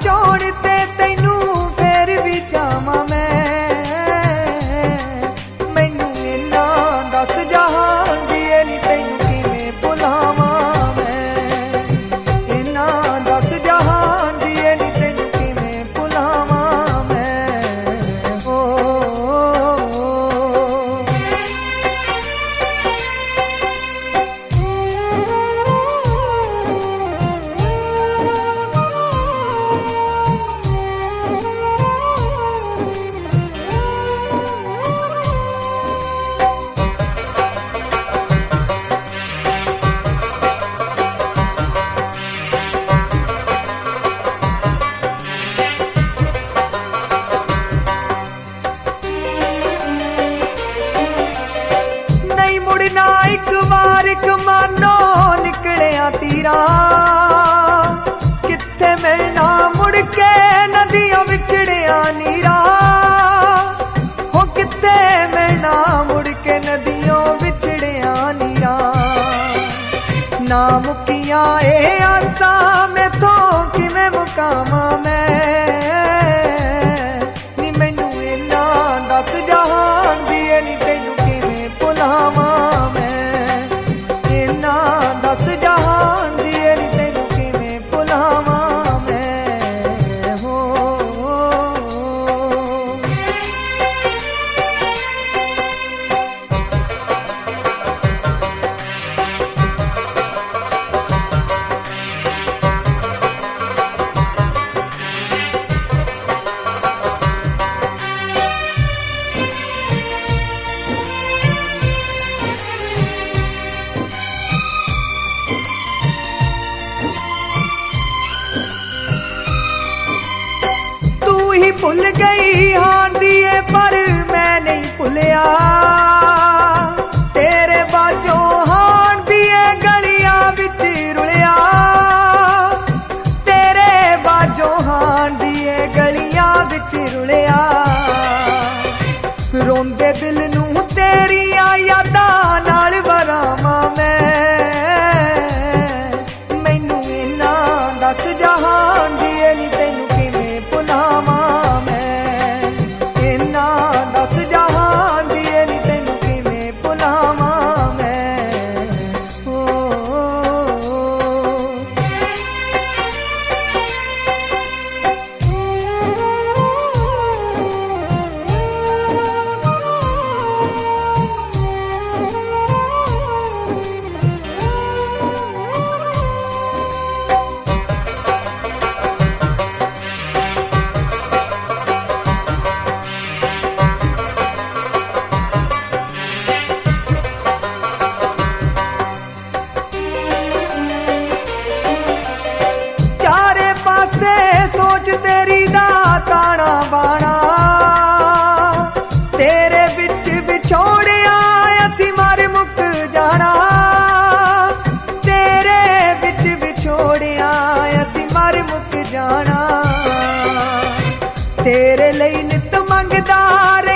बचाउण ते तैनू फेर भी जावां मैनू इन्ना दस जहान दिए नी तैनू किवें भुलावां मैं। इन्ना दस जहान दिए नी तैनू किवें भुलावां मैं। हो मुड़ना एक बार कमानो निकलिया तीरा किथे मिलना मुड़ के नदियों विछड़िया नीरा। हो किथे मिलना मुड़ के नदियों विछड़िया नीरा। ना मुकिया ए आसा मैथों किवें मुकावां नी मैनू इन्ना दस जहान दिए नी तैनू किवें भुलावां। दस जहान दिए नी तैनू किवें भुलावां मैं। हो ही भुल गई हान दिए पर मैं नहीं भुलिया। तेरे बाजों हान दिए गलियां विच रुलिया। तेरे बाजों हान दिए गलियां विच रुलिया। रोंदे दिल नूं तेरियां यादां नाल वरावां मैनू इन्ना दस जहान दिए नी तैनू किवें भुलावां। दस जहान दिए नी तैनू किवें भुलावां मैं। हो सोच तेरी दा ताना बाना। तेरे बिच विछोड़िया असी मर मुक जाना। तेरे बिच विछोड़िया असी मर मुक जाना। तेरे लई नित मंगदा